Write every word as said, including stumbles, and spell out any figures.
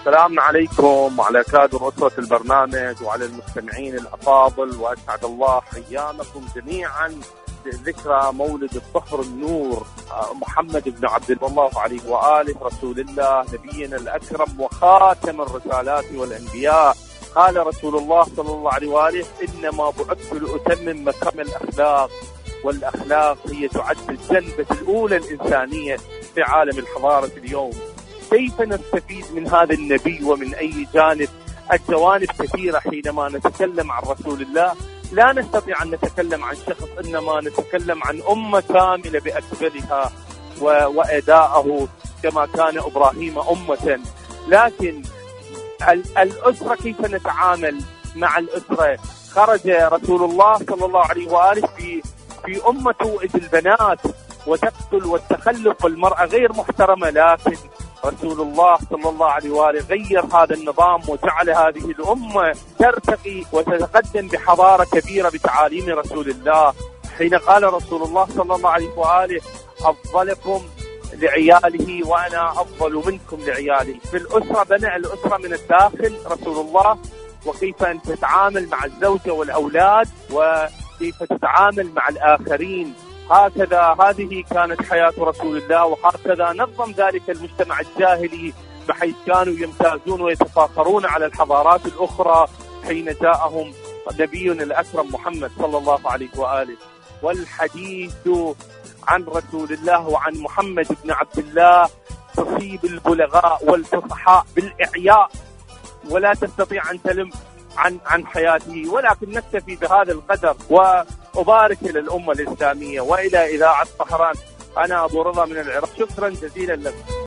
السلام عليكم وعلى كادر أسرة البرنامج وعلى المستمعين الأفاضل، وأسعد الله أيامكم جميعا بذكرى مولد الطهر النور محمد بن عبد الله عليه وآله رسول الله نبينا الأكرم وخاتم الرسالات والأنبياء. قال رسول الله صلى الله عليه وآله: إنما بعثت لأتمم مكارم الأخلاق، والأخلاق هي تعد الجلبة الأولى الإنسانية في عالم الحضارة اليوم. كيف نستفيد من هذا النبي ومن أي جانب؟ الجوانب كثيرة. حينما نتكلم عن رسول الله لا نستطيع أن نتكلم عن شخص، إنما نتكلم عن أمة كاملة بأكملها وأداءه كما كان إبراهيم أمة. لكن الأسرة، كيف نتعامل مع الأسرة؟ خرج رسول الله صلى الله عليه وآله في في أمته إذ البنات وتقتل والتخلف والمرأة غير محترمة، لكن رسول الله صلى الله عليه وآله غير هذا النظام وجعل هذه الأمة ترتقي وتتقدم بحضارة كبيرة بتعاليم رسول الله. حين قال رسول الله صلى الله عليه وآله: أفضلكم لعياله وأنا أفضل منكم لعيالي. في الأسرة بنى الأسرة من الداخل رسول الله، وكيف أن تتعامل مع الزوجة والأولاد وكيف تتعامل مع الآخرين. هكذا هذه كانت حياة رسول الله، وهكذا نظم ذلك المجتمع الجاهلي، بحيث كانوا يمتازون ويتفاخرون على الحضارات الأخرى حين جاءهم نبينا الأكرم محمد صلى الله عليه وآله. والحديث عن رسول الله وعن محمد بن عبد الله تصيب البلغاء والفصحاء بالإعياء، ولا تستطيع أن تلم عن عن حياته، ولكن نكتفي بهذا القدر. وأبارك للأمة الإسلامية وإلى إذاعة طهران. أنا أبو رضا من العراق، شكرا جزيلا لك.